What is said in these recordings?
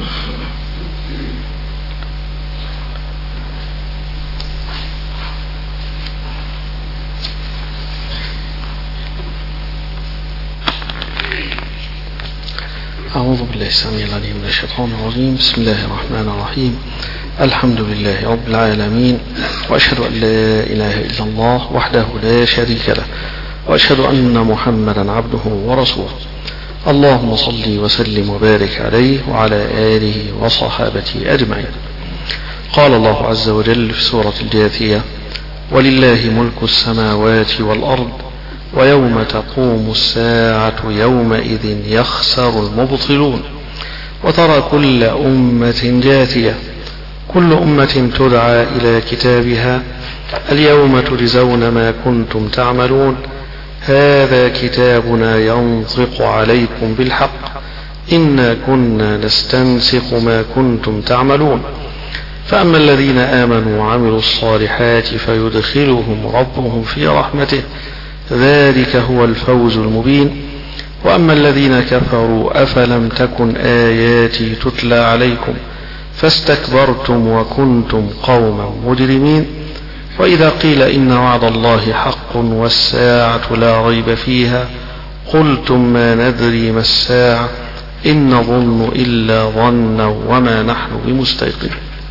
أعوذ بالله السميع العليم من الشيطان الرجيم. بسم الله الرحمن الرحيم. الحمد لله رب العالمين، وأشهد أن لا إله إلا الله وحده لا شريك له، وأشهد أن محمدا عبده ورسوله. اللهم صل وسلم وبارك عليه وعلى آله وصحابته أجمعين. قال الله عز وجل في سورة الجاثية: ولله ملك السماوات والأرض ويوم تقوم الساعة يومئذ يخسر المبطلون. وترى كل أمة جاثية، كل أمة تدعى إلى كتابها اليوم تجزون ما كنتم تعملون، هذا كتابنا ينطق عليكم بالحق، إنا كنا نستنسخ ما كنتم تعملون. فأما الذين آمنوا وعملوا الصالحات فيدخلهم ربهم في رحمته، ذلك هو الفوز المبين. وأما الذين كفروا أفلم تكن آياتي تتلى عليكم فاستكبرتم وكنتم قوما مجرمين. وإذا قيل إن وعد الله حق والساعة لا ريب فيها قلتم ما ندري ما الساعة إن نظن إلا ظنا وما نحن بمستيقنين.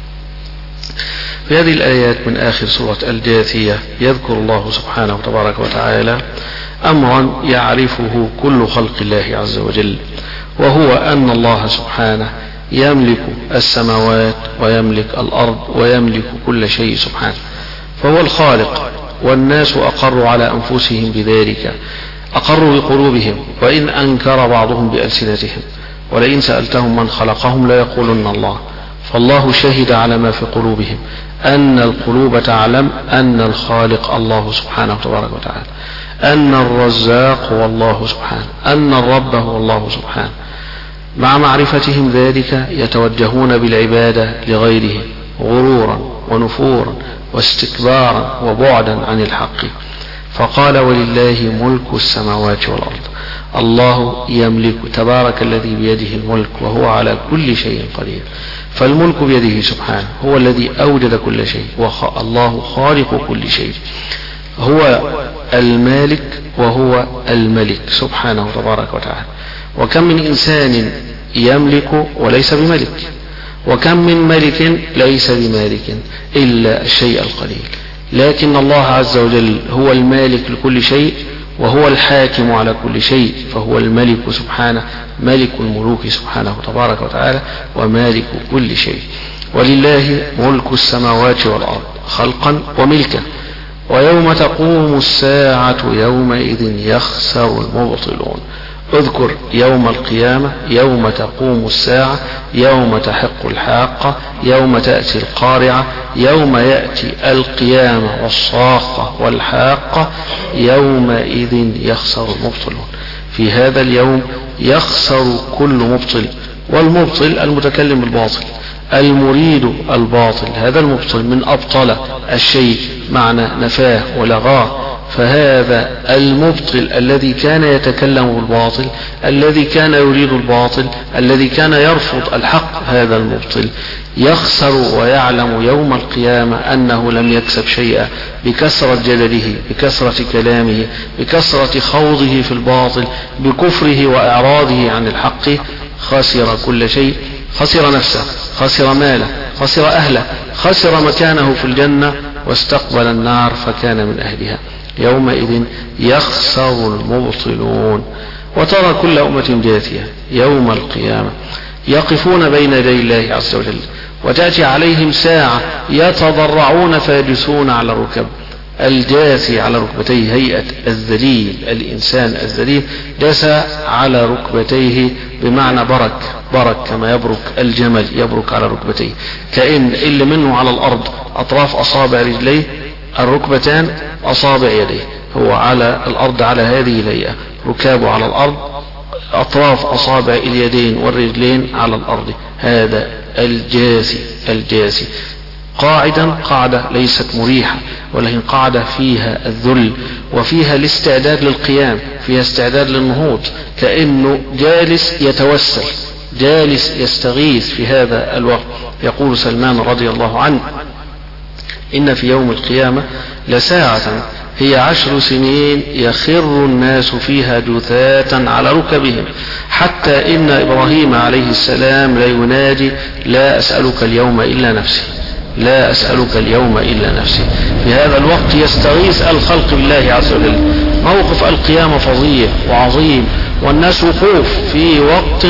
في هذه الآيات من آخر سورة الجاثية يذكر الله سبحانه تبارك وتعالى أمرا يعرفه كل خلق الله عز وجل، وهو أن الله سبحانه يملك السماوات ويملك الأرض ويملك كل شيء سبحانه، فهو الخالق. والناس أقروا على أنفسهم بذلك، أقروا بقلوبهم، وإن أنكر بعضهم بألسنتهم، ولئن سألتهم من خلقهم ليقولن الله. فالله شهد على ما في قلوبهم أن القلوب تعلم أن الخالق الله سبحانه تبارك وتعالى، أن الرزاق هو الله سبحانه، أن الرب هو الله سبحانه. مع معرفتهم ذلك يتوجهون بالعبادة لغيره غرورا ونفورا واستكبارا وبعدا عن الحق. فقال: ولله ملك السماوات والأرض. الله يملك، تبارك الذي بيده الملك وهو على كل شيء قدير. فالملك بيده سبحانه، هو الذي أوجد كل شيء، الله خالق كل شيء، هو المالك وهو الملك سبحانه تبارك وتعالى. وكم من إنسان يملك وليس بملك، وكم من ملك ليس بمالك إلا الشيء القليل. لكن الله عز وجل هو المالك لكل شيء وهو الحاكم على كل شيء، فهو الملك سبحانه، ملك الملوك سبحانه تبارك وتعالى ومالك كل شيء. ولله ملك السماوات والأرض خلقا وملكا، ويوم تقوم الساعة يومئذ يخسر المبطلون. اذكر يوم القيامة، يوم تقوم الساعة، يوم تحق الحاقة، يوم تأتي القارعة، يوم يأتي القيامة والصاخة والحاقة، يومئذ يخسر المبطلون. في هذا اليوم يخسر كل مبطل، والمبطل المتكلم بالباطل، المريد الباطل، هذا المبطل من أبطل الشيء معنى نفاه ولغاه. فهذا المبطل الذي كان يتكلم بالباطل، الذي كان يريد الباطل، الذي كان يرفض الحق، هذا المبطل يخسر ويعلم يوم القيامة أنه لم يكسب شيئا بكثرة جدله، بكثرة كلامه، بكثرة خوضه في الباطل، بكفره وإعراضه عن الحق. خسر كل شيء، خسر نفسه، خسر ماله، خسر أهله، خسر مكانه في الجنة، واستقبل النار فكان من أهلها. يومئذ يخسر المبطلون. وترى كل أمة جاثية يوم القيامة يقفون بين يدي الله عز وجل، وتأتي عليهم ساعة يتضرعون فيجثون على الركب. الجاثي على ركبتيه هيئة الذليل، الإنسان الذليل جاث على ركبتيه بمعنى برك كما يبرك الجمل، يبرك على ركبتيه، كأن اللي منه على الأرض أطراف أصابع رجليه، الركبتان أصابع يديه، هو على الأرض على هذه الهيئة، ركابه على الأرض، أطراف أصابع اليدين والرجلين على الأرض. هذا الجاثي قاعدة ليست مريحة، ولكن قاعدة فيها الذل وفيها الاستعداد للقيام، فيها استعداد للنهوض، كأنه جالس يتوسل جالس يستغيث في هذا الوقت. يقول سلمان رضي الله عنه: إن في يوم القيامة لساعة هي 10 سنين يخر الناس فيها جثاة على ركبهم، حتى إن إبراهيم عليه السلام لينادي: لا أسألك اليوم إلا نفسي، لا أسألك اليوم إلا نفسي. في هذا الوقت يستغيث الخلق بالله عز وجل. موقف القيامة فظيع وعظيم، والناس وقوف في وقت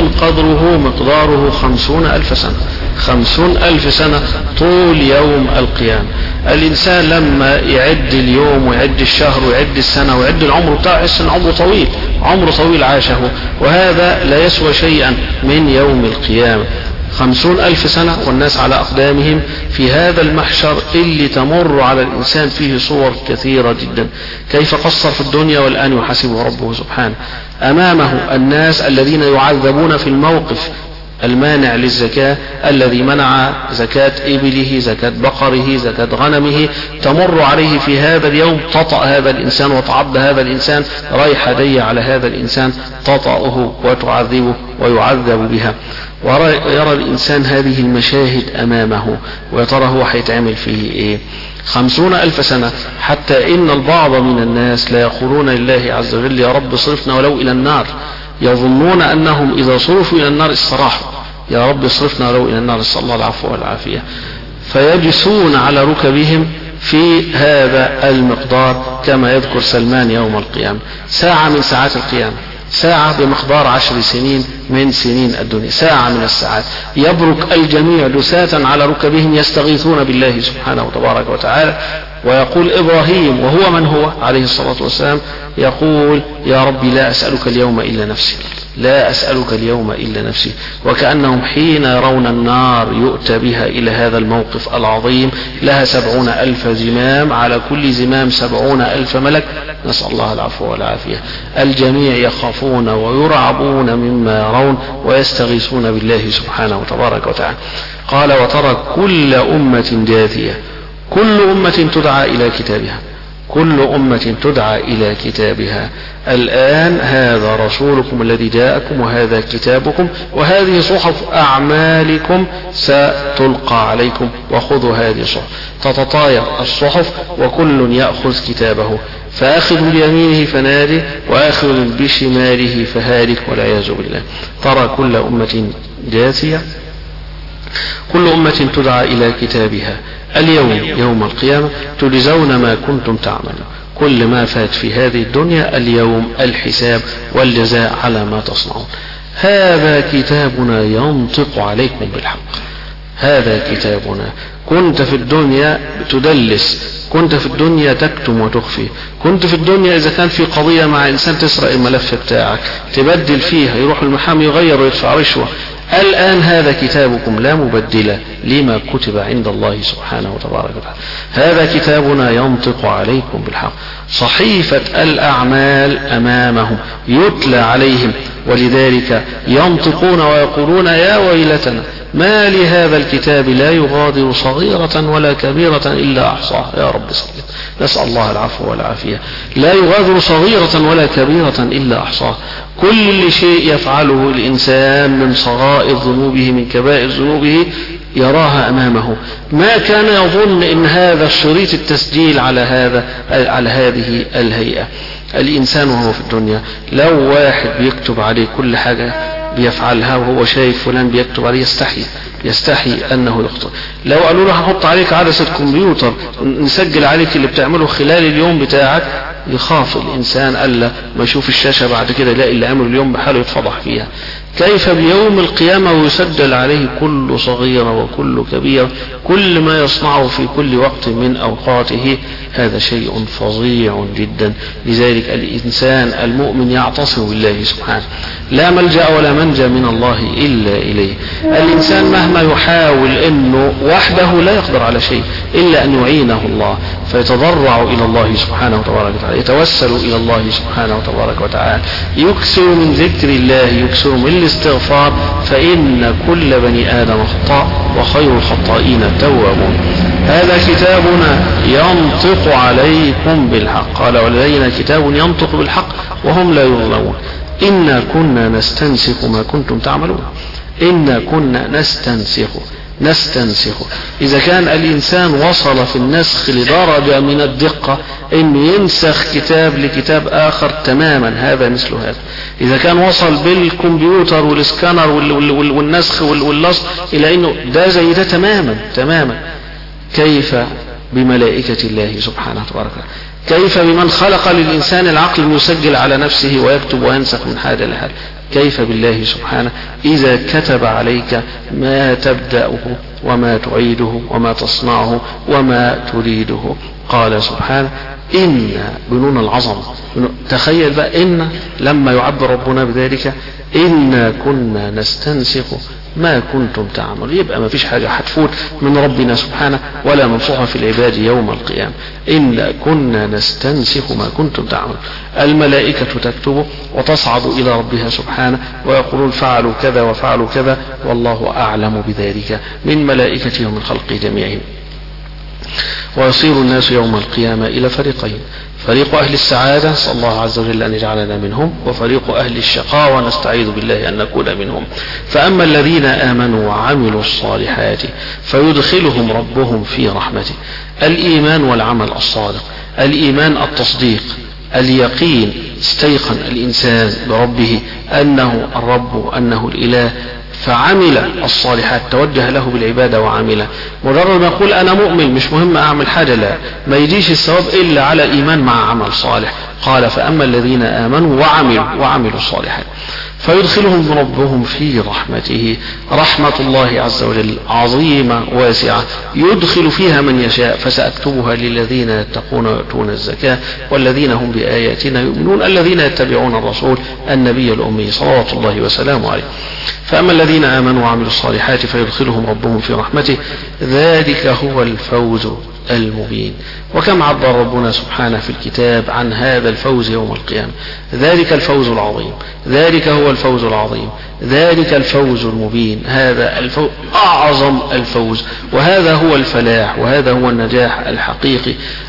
مقداره 50,000 سنة. 50,000 سنة طول يوم القيامة. الإنسان لما يعد اليوم ويعد الشهر ويعد السنة ويعد العمر بتاعه يحس إن عمره طويل، عمره طويل عاشه، وهذا لا يسوى شيئا من يوم القيامة. 50,000 سنة والناس على أقدامهم في هذا المحشر اللي تمر على الإنسان فيه صور كثيرة جدا. كيف قصر في الدنيا والآن يحاسبه ربه سبحانه. أمامه الناس الذين يعذبون في الموقف المانع للزكاة، الذي منع زكاة إبله، زكاة بقره، زكاة غنمه، تمر عليه في هذا اليوم، تطأ هذا الإنسان وتعض هذا الإنسان، رايح دي على هذا الإنسان تطأه وتعذبه ويعذب بها. ويرى الإنسان هذه المشاهد أمامه، ويترى هو هيتعمل فيه إيه. 50,000 سنة، حتى إن البعض من الناس لا يقولون لله عز وجل: يا رب صرفنا ولو إلى النار. يظنون أنهم إذا صرفوا إلى النار استراحوا. يا رب صرفنا ولو إلى النار، نسأل الله العفو والعافية. فيجلسون على ركبهم في هذا المقدار، كما يذكر سلمان يوم القيامة. ساعة من ساعات القيامة، ساعة بمقدار 10 سنين من سنين الدنيا، ساعة من الساعات. يبرك الجميع جثاة على ركبهم يستغيثون بالله سبحانه وتبارك وتعالى. ويقول إبراهيم وهو من هو عليه الصلاة والسلام، يقول: يا ربي لا أسألك اليوم إلا نفسي، لا أسألك اليوم إلا نفسي. وكأنهم حين يرون النار يؤتى بها إلى هذا الموقف العظيم، لها 70,000 زمام، على كل زمام 70,000 ملك، نسأل الله العفو والعافية. الجميع يخافون ويرعبون مما يرون ويستغيثون بالله سبحانه وتبارك وتعالى. قال: وترى كل أمة جاثية، كل أمة تدعى إلى كتابها، كل أمة تدعى إلى كتابها. الآن هذا رسولكم الذي جاءكم، وهذا كتابكم، وهذه صحف أعمالكم ستلقى عليكم، وخذوا هذه الصحف. تتطاير الصحف وكل يأخذ كتابه، فآخذ بيمينه فنادي، وآخذ بشماله فهالك والعياذ بالله. ترى كل أمة جاثية، كل أمة تدعى إلى كتابها. اليوم يوم القيامة تجزون ما كنتم تعملون. كل ما فات في هذه الدنيا اليوم الحساب والجزاء على ما تصنعون. هذا كتابنا ينطق عليكم بالحق، هذا كتابنا. كنت في الدنيا تدلس، كنت في الدنيا تكتم وتخفي، كنت في الدنيا إذا كان في قضية مع إنسان تسرق الملف بتاعك، تبدل فيها، يروح المحامي يغير ويدفع رشوة. الآن هذا كتابكم لا مبدل لما كتب عند الله سبحانه وتبارك وتعالى. هذا كتابنا ينطق عليكم بالحق. صحيفة الأعمال أمامهم يتلى عليهم، ولذلك ينطقون ويقولون: يا ويلتنا ما لهذا الكتاب لا يغادر صغيرة ولا كبيرة إلا أحصاها. يا رب صلي، نسأل الله العفو والعافية. لا يغادر صغيرة ولا كبيرة إلا أحصاها. كل شيء يفعله الإنسان من صغائر ذنوبه من كبائر ذنوبه يراها أمامه. ما كان يظن إن هذا الشريط التسجيل على هذه الهيئة. الإنسان وهو في الدنيا لو واحد بيكتب عليه كل حاجة بيفعلها وهو شايف فلان بيكتب عليه يستحي أنه يخطئ. لو قالوا له هنحط عليك عدسة كمبيوتر نسجل عليك اللي بتعمله خلال اليوم بتاعك، يخاف الإنسان ألا ما يشوف الشاشة بعد كده يلاقي اللي عمله اليوم بحاله يتفضح فيها. كيف بيوم القيامة ويسجل عليه كل صغيرة وكل كبيرة، كل ما يصنعه في كل وقت من أوقاته. هذا شيء فظيع جدا. لذلك الإنسان المؤمن يعتصم بالله سبحانه، لا ملجأ ولا منجا من الله إلا إليه. الإنسان مهما يحاول أنه وحده لا يقدر على شيء إلا أن يعينه الله، فيتضرع إلى الله سبحانه وتبارك وتعالى، يتوسل إلى الله سبحانه وتبارك وتعالى، يكثر من ذكر الله، يكثر من الاستغفار، فإن كل بني آدم خطاء وخير الخطائين التوابون. هذا كتابنا ينطق عليكم بالحق. قال: ولدينا كتاب ينطق بالحق وهم لا يظلمون. إنا كنا نستنسخ ما كنتم تعملون. إنا كنا نستنسخ. إذا كان الإنسان وصل في النسخ لدرجة من الدقة إن ينسخ كتاب لكتاب آخر تماما، هذا مثل هذا. إذا كان وصل بالكمبيوتر والسكانر والنسخ واللصق إلى إنه ده زي ده تماما، كيف بملائكة الله سبحانه وتعالى؟ كيف بمن خلق للإنسان العقل يسجل على نفسه ويكتب وينسخ من حال لحال؟ كيف بالله سبحانه إذا كتب عليك ما تبدأه وما تعيده وما تصنعه وما تريده؟ قال سبحانه إن بنون العظم. تخيل بقى إن لما يعبر ربنا بذلك إنا كنا نستنسخ ما كنتم تعمل، يبقى ما فيش حاجة هتفوت من ربنا سبحانه ولا من صحف العباد يوم القيامة. إنا كنا نستنسخ ما كنتم تعمل. الملائكة تكتب وتصعد إلى ربها سبحانه ويقولون فعلوا كذا وفعلوا كذا والله أعلم بذلك من ملائكته ومن خلقه جميعهم. ويصير الناس يوم القيامة إلى فريقين: فريق أهل السعادة، صلى الله عز وجل أن يجعلنا منهم، وفريق أهل الشقاء ونستعيذ بالله أن نكون منهم. فأما الذين آمنوا وعملوا الصالحات فيدخلهم ربهم في رحمته. الإيمان والعمل الصادق، الإيمان التصديق، اليقين، استيقن الإنسان بربه أنه الرب أنه الإله فعمل الصالحات، توجه له بالعبادة وعمل. مجرد ما يقول أنا مؤمن مش مهم أعمل حاجة، لا، ما يجيش الثواب إلا على إيمان مع عمل صالح. قال فأما الذين آمنوا وعملوا الصالحات فيدخلهم ربهم في رحمته. رحمة الله عز وجل عظيمة واسعة يدخل فيها من يشاء، فسأكتبها للذين يتقون ويؤتون الزكاة والذين هم بآياتنا يؤمنون الذين يتبعون الرسول النبي الأمي صلوات الله وسلامه عليه. فأما الذين آمنوا وعملوا الصالحات فيدخلهم ربهم في رحمته ذلك هو الفوز المبين. وكم عبر ربنا سبحانه في الكتاب عن هذا الفوز يوم القيامة. ذلك الفوز العظيم، ذلك هو الفوز العظيم، ذلك الفوز المبين. هذا الفوز أعظم الفوز، وهذا هو الفلاح، وهذا هو النجاح الحقيقي،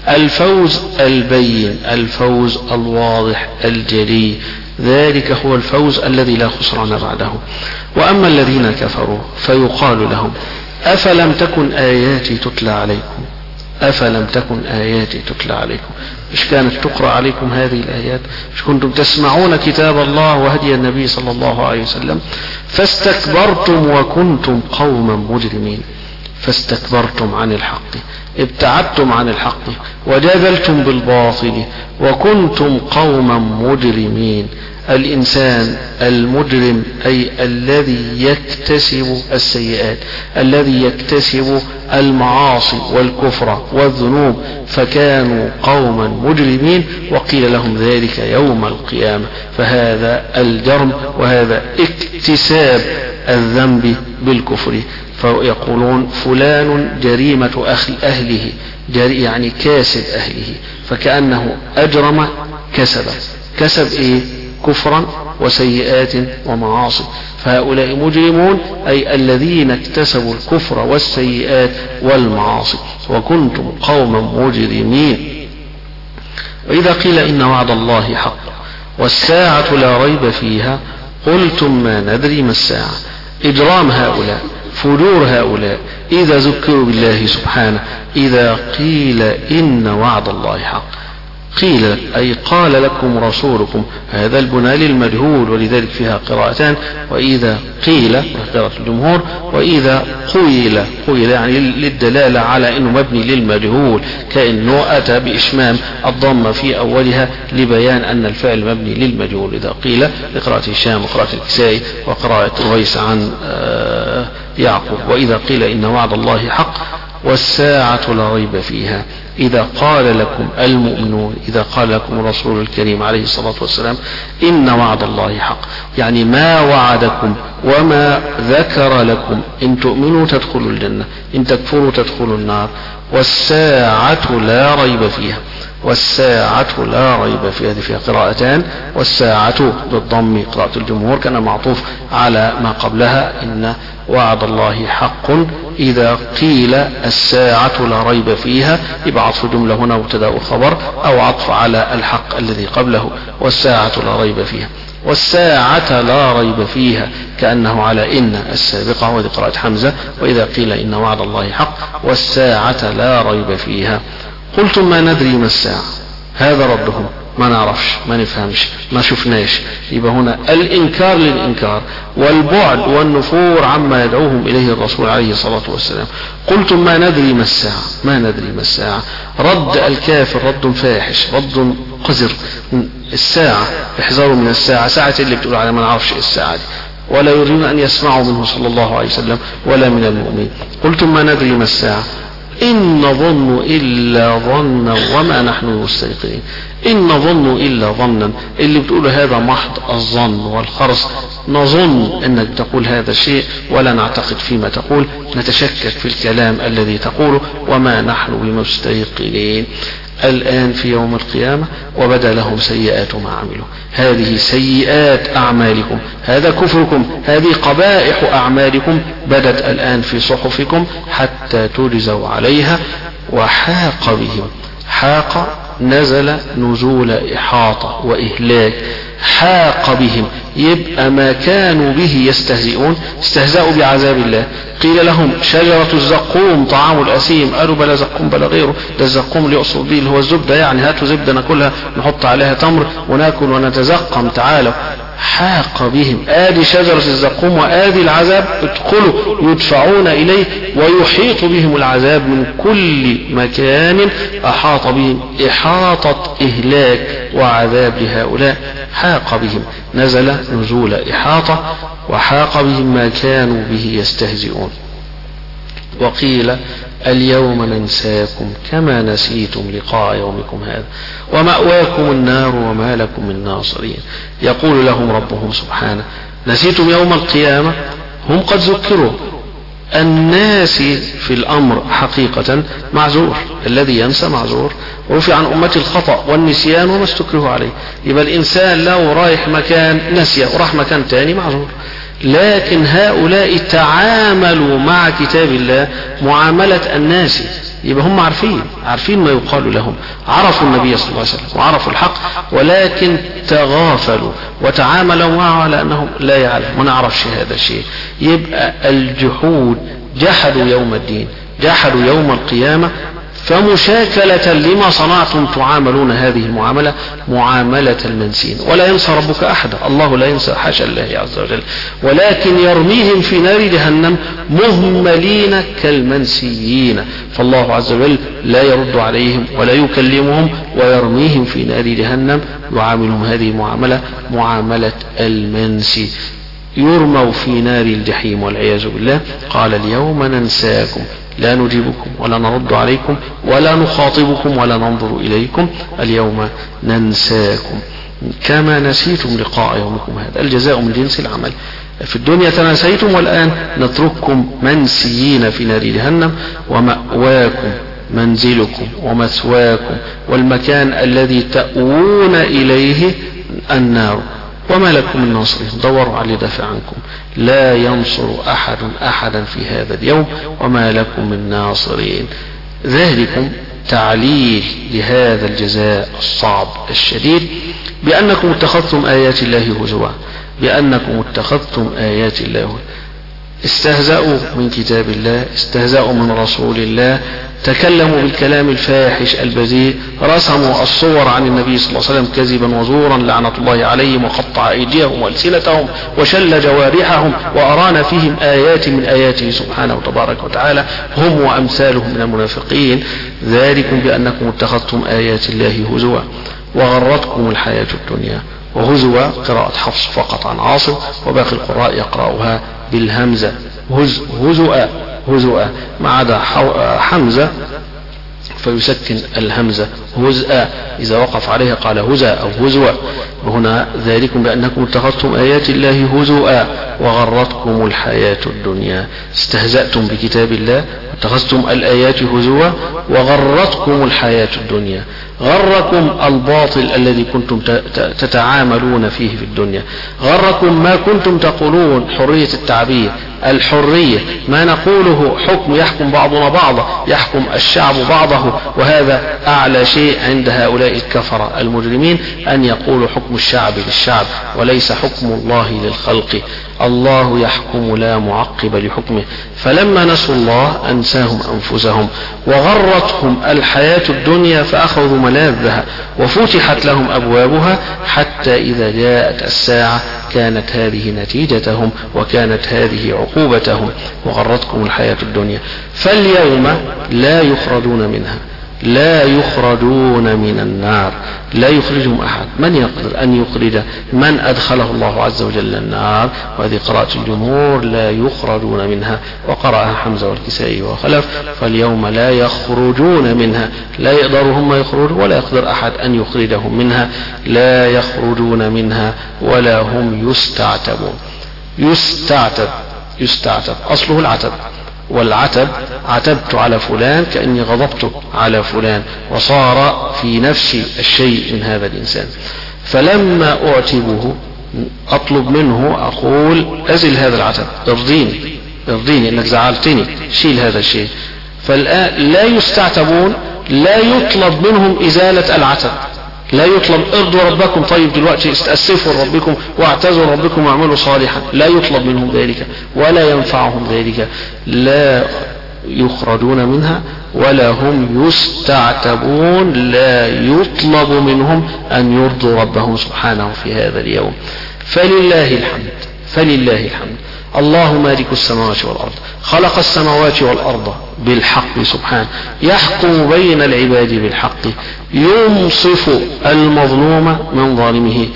الفوز البين، الفوز الواضح الجلي. ذلك هو الفوز الذي لا خسران بعده. وأما الذين كفروا فيقال لهم أفلم تكن آياتي تتلى عليكم، أفلم تكن آياتي تتلى عليكم. مش كانت تقرأ عليكم هذه الآيات؟ مش كنتم تسمعون كتاب الله وهدي النبي صلى الله عليه وسلم؟ فاستكبرتم وكنتم قوما مجرمين. فاستكبرتم عن الحق، ابتعدتم عن الحق وجادلتم بالباطل وكنتم قوما مجرمين. الإنسان المجرم أي الذي يكتسب السيئات، الذي يكتسب المعاصي والكفر والذنوب، فكانوا قوما مجرمين وقيل لهم ذلك يوم القيامة. فهذا الجرم وهذا اكتساب الذنب بالكفر. فيقولون فلان جريمة أهله، يعني كاسب أهله، فكأنه أجرم كسب إيه؟ كفرا وسيئات ومعاصي. فهؤلاء مجرمون أي الذين اكتسبوا الكفر والسيئات والمعاصي. وكنتم قوما مجرمين. وإذا قيل إن وعد الله حق والساعة لا ريب فيها قلتم ما ندري ما الساعة. إجرام هؤلاء، فجور هؤلاء إذا ذكروا بالله سبحانه. إذا قيل إن وعد الله حق، قيل أي قال لكم رسولكم، هذا البناء للمجهول ولذلك فيها قراءتان. وإذا قيل قراءة الجمهور، وإذا قيل يعني للدلالة على أنه مبني للمجهول، كأنه أتى بإشمام الضمة في أولها لبيان أن الفعل مبني للمجهول. إذا قيل لقراءة هشام وقراءة الكسائي وقراءة رويس عن يعقوب. وإذا قيل إن وعد الله حق والساعة لا ريب فيها. إذا قال لكم المؤمنون، إذا قال لكم الرسول الكريم عليه الصلاة والسلام إن وعد الله حق، يعني ما وعدكم وما ذكر لكم، إن تؤمنوا تدخلوا الجنة، إن تكفروا تدخلوا النار. والساعة لا ريب فيها، والساعة لا ريب فيها، هذه فيها قراءتان. والساعة بالضم قراءة الجمهور كان معطوف على ما قبلها إن وعد الله حق إذا قيل الساعة لا ريب فيها يبقى عطف جملة هنا مبتدأ وخبر، أو عطف على الحق الذي قبله والساعة لا ريب فيها. والساعة لا ريب فيها كأنه على إن السابقة وهذه قراءة حمزة، وإذا قيل إن وعد الله حق والساعة لا ريب فيها. قلتم ما ندري ما الساعة، هذا ردهم ما نعرفش ما نفهمش ما شفناش. يبقى هنا الإنكار للإنكار والبعد والنفور عما يدعوهم إليه الرسول عليه الصلاة والسلام. قلتم ما ندري ما الساعة، ما ندري ما الساعة، رد الكافر رد فاحش رد قذر. الساعة احذروا من الساعة، ساعة اللي بتقول على ما نعرفش الساعة دي، ولا يريدون أن يسمعوا منه صلى الله عليه وسلم ولا من المؤمنين. قلتم ما ندري ما الساعة إن نظن إلا ظنا وما نحن مستيقنين. إن نظن إلا ظنا، اللي بتقوله هذا محض الظن والخرص، نظن أنك تقول هذا الشيء ولا نعتقد فيما تقول، نتشكك في الكلام الذي تقوله، وما نحن بمستيقنين. الآن في يوم القيامة وبدا لهم سيئات ما عملوا، هذه سيئات أعمالكم، هذا كفركم، هذه قبائح أعمالكم بدت الآن في صحفكم حتى تجزوا عليها. وحاق بهم، حاق نزل نزول إحاطة وإهلاك، حاق بهم يبقى ما كانوا به يستهزئون، استهزأوا بعذاب الله. قيل لهم شجرة الزقوم طعام الأثيم، قالوا بلا زقوم بلا غيره، ده الزقوم اللي يقصد به اللي هو الزبدة، يعني هاتوا زبدة ناكلها نحط عليها تمر وناكل ونتزقم تعالوا. حاق بهم، آدي شجرة الزقوم وآدي العذاب، ادخلوا يدفعون إليه ويحيط بهم العذاب من كل مكان. أحاط بهم إحاطة إهلاك وعذاب لهؤلاء. حاق بهم نزل نزول إحاطة، وحاق بهم ما كانوا به يستهزئون. وقيل اليوم ننساكم كما نسيتم لقاء يومكم هذا ومأواكم النار وما لكم من ناصرين. يقول لهم ربهم سبحانه نسيتم يوم القيامة، هم قد ذكروا. الناس في الأمر حقيقة معذور، الذي ينسى معذور، ورفع عن أمتي الخطأ والنسيان وما استكره عليه. يبقى الإنسان لو رايح مكان نسيه وراح مكان تاني معذور، لكن هؤلاء تعاملوا مع كتاب الله معاملة الناس. يبقى هم عارفين ما يقال لهم، عرفوا النبي صلى الله عليه وسلم وعرفوا الحق، ولكن تغافلوا وتعاملوا معه على أنهم لا يعلم، ما نعرفش هذا الشيء. يبقى الجحود، جحدوا يوم الدين، جحدوا يوم القيامة، فمشاكلة لما صنعتم تعاملون هذه المعاملة معاملة المنسين. ولا ينسى ربك أحدا، الله لا ينسى حاشا الله عز وجل، ولكن يرميهم في نار جهنم مهملين كالمنسيين. فالله عز وجل لا يرد عليهم ولا يكلمهم ويرميهم في نار جهنم، يعاملهم هذه المعاملة معاملة المنسي، يرموا في نار الجحيم والعياذ بالله. قال اليوم ننساكم، لا نجيبكم ولا نرد عليكم ولا نخاطبكم ولا ننظر إليكم، اليوم ننساكم كما نسيتم لقاء يومكم هذا. الجزاء من جنس العمل. في الدنيا تناسيتم والآن نترككم منسيين في نار جهنم، ومأواكم منزلكم ومثواكم والمكان الذي تأوون إليه النار، وما لكم من ناصرين. دوروا على دافع عنكم، لا ينصر أحد أحدا في هذا اليوم، وما لكم من ناصرين. ذلكم تعليل لهذا الجزاء الصعب الشديد بأنكم اتخذتم آيات الله هزوا، بأنكم اتخذتم آيات الله، استهزأوا من كتاب الله، استهزأوا من رسول الله، تكلموا بالكلام الفاحش البذيء، رسموا الصور عن النبي صلى الله عليه وسلم كذبا وزورا لعنة الله عليهم، وقطع أيديهم وألسنتهم وشل جوارحهم، وأرانا فيهم آيات من آياته سبحانه وتبارك وتعالى، هم وأمثالهم من المنافقين. ذلكم بأنكم اتخذتم آيات الله هزوا وغرتكم الحياة الدنيا. وهزوا قراءة حفص فقط عن عاصم، وباقي القراء يقرأها بالهمزة هزؤا ما عدا حمزة فيسكن الهمزة هزءا، إذا وقف عليها قال هزا أو هزوا. وهنا ذلكم بأنكم اتخذتم آيات الله هزوا وغرتكم الحياة الدنيا، استهزأتم بكتاب الله واتخذتم الآيات هزوا وغرتكم الحياة الدنيا. غركم الباطل الذي كنتم تتعاملون فيه في الدنيا، غركم ما كنتم تقولون حرية التعبير، الحرية ما نقوله حكم يحكم بعضنا بعضا، يحكم الشعب بعضه، وهذا أعلى شيء عند هؤلاء الكفرة المجرمين أن يقولوا حكم الشعب للشعب وليس حكم الله للخلق. الله يحكم لا معقب لحكمه، فلما نسوا الله أنساهم أنفسهم وغرتهم الحياة الدنيا فأخذوا ملاذها وفتحت لهم أبوابها، حتى إذا جاءت الساعة كانت هذه نتيجتهم وكانت هذه عقوبتهم، وغرتكم الحياة الدنيا. فاليوم لا يخرجون منها، لا يخرجون من النار، لا يخرجهم أحد. من يقدر أن يخرج من أدخله الله عز وجل النار؟ وهذه قراءة الجمهور، لا يخرجون منها، وقرأها حمزة والكسائي وخلف. فاليوم لا يخرجون منها، لا يقدروا هم يخرجون ولا يقدر أحد أن يخرجهم منها، لا يخرجون منها ولا هم يستعتبون. يستعتب أصله العتب، والعتب عتبت على فلان كأني غضبت على فلان، وصار في نفسي الشيء من هذا الإنسان. فلما أعتبه أطلب منه أقول أزل هذا العتب، ارضيني إنك زعلتني، شيل هذا الشيء. فالآن لا يستعتبون، لا يطلب منهم إزالة العتب، لا يطلب ارضوا ربكم، طيب دلوقتي استأسفوا ربكم واعتذروا ربكم واعملوا صالحا، لا يطلب منهم ذلك ولا ينفعهم ذلك. لا يخرجون منها ولا هم يستعتبون، لا يطلب منهم أن يرضوا ربهم سبحانه في هذا اليوم. فلله الحمد. الله مالك السماوات والأرض، خلق السماوات والأرض بالحق سبحانه، يحكم بين العباد بالحق، ينصف المظلوم من ظالمه،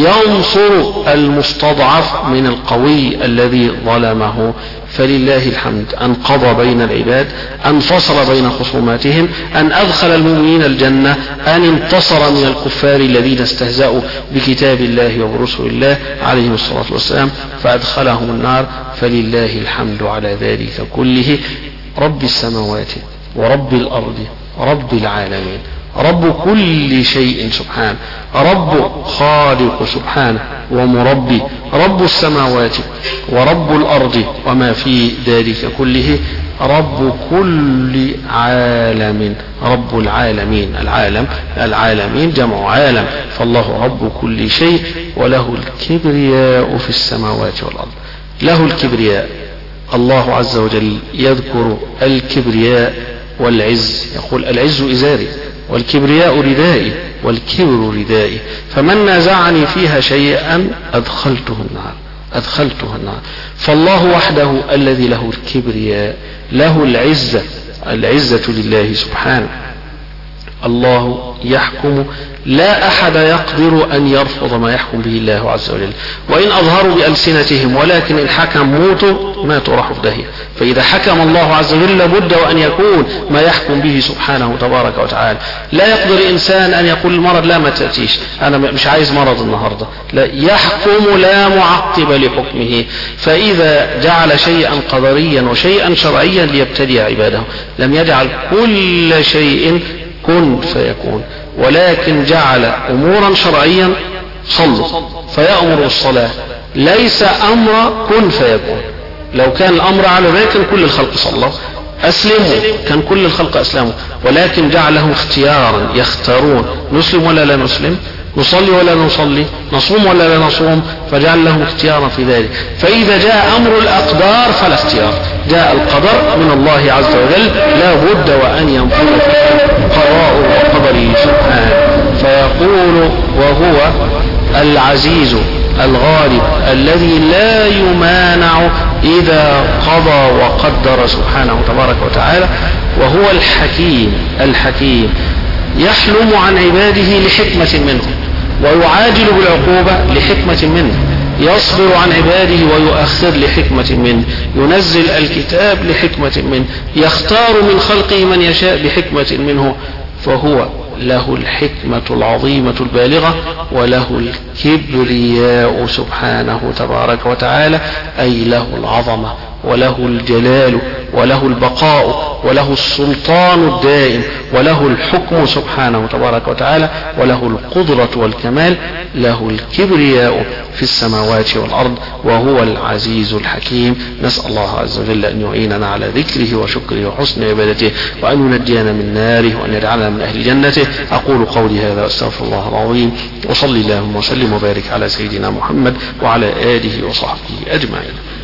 ينصر المستضعف من القوي الذي ظلمه. فلله الحمد أن قضى بين العباد، أن فصل بين خصوماتهم، أن أدخل المؤمنين الجنة، أن انتصر من الكفار الذين استهزأوا بكتاب الله وبرسل الله عليهم الصلاة والسلام فأدخلهم النار. فلله الحمد على ذلك كله، رب السماوات ورب الأرض رب العالمين، رب كل شيء سبحانه، رب خالق سبحانه ومربي، رب السماوات ورب الأرض وما في ذلك كله، رب كل عالم، رب العالمين. العالمين جمع عالم، فالله رب كل شيء، وله الكبرياء في السماوات والأرض. له الكبرياء، الله عز وجل يذكر الكبرياء والعز، يقول العز إزاري والكبرياء ردائي والكبر ردائي، فمن نازعني فيها شيئا أدخلته النار. فالله وحده الذي له الكبرياء، له العزة لله سبحانه. الله يحكم، لا أحد يقدر أن يرفض ما يحكم به الله عز وجل، وإن أظهروا بألسنتهم، ولكن إن حكم ماتوا راحوا في داهية. فإذا حكم الله عز وجل لابد وأن يكون ما يحكم به سبحانه تبارك وتعالى. لا يقدر إنسان أن يقول المرض لا ما تأتيش، أنا مش عايز مرض النهاردة، لا، يحكم لا معقب لحكمه. فإذا جعل شيئا قدريا وشيئا شرعيا ليبتلي عباده، لم يجعل كل شيء كن فيكون، ولكن جعل أمورا شرعيا، صلوا فيأمر بالصلاة، ليس أمر كن فيكون. لو كان الأمر على ذلك كان كل الخلق صلوا، أسلموا كان كل الخلق أسلموا، ولكن جعلهم اختيارا، يختارون نسلم ولا لا نسلم، نصلي ولا نصلي، نصوم ولا لا نصوم، فجعل لهم اختيارا في ذلك. فإذا جاء أمر الأقدار فلا اختيار، جاء القدر من الله عز وجل، لا بد وأن ينفذ قضاء وقدره سبحانه. فيقول وهو العزيز الغالب الذي لا يمانع إذا قضى وقدر سبحانه تبارك وتعالى، وهو الحكيم يحلم عن عباده لحكمة منه، ويعاجل بالعقوبة لحكمة منه، يصبر عن عباده ويؤخر لحكمة منه، ينزل الكتاب لحكمة منه، يختار من خلقه من يشاء بحكمة منه. فهو له الحكمة العظيمة البالغة، وله الكبرياء سبحانه تبارك وتعالى، أي له العظمة وله الجلال وله البقاء وله السلطان الدائم وله الحكم سبحانه تبارك وتعالى، وله القدرة والكمال، له الكبرياء في السماوات والأرض، وهو العزيز الحكيم. نسأل الله عز وجل أن يعيننا على ذكره وشكره وحسن عبادته، وأن ينجينا من ناره، وأن يجعلنا من أهل جنته. أقول قولي هذا وأستغفر الله العظيم، وصلي اللهم وسلم وبارك على سيدنا محمد وعلى آله وصحبه أجمعين.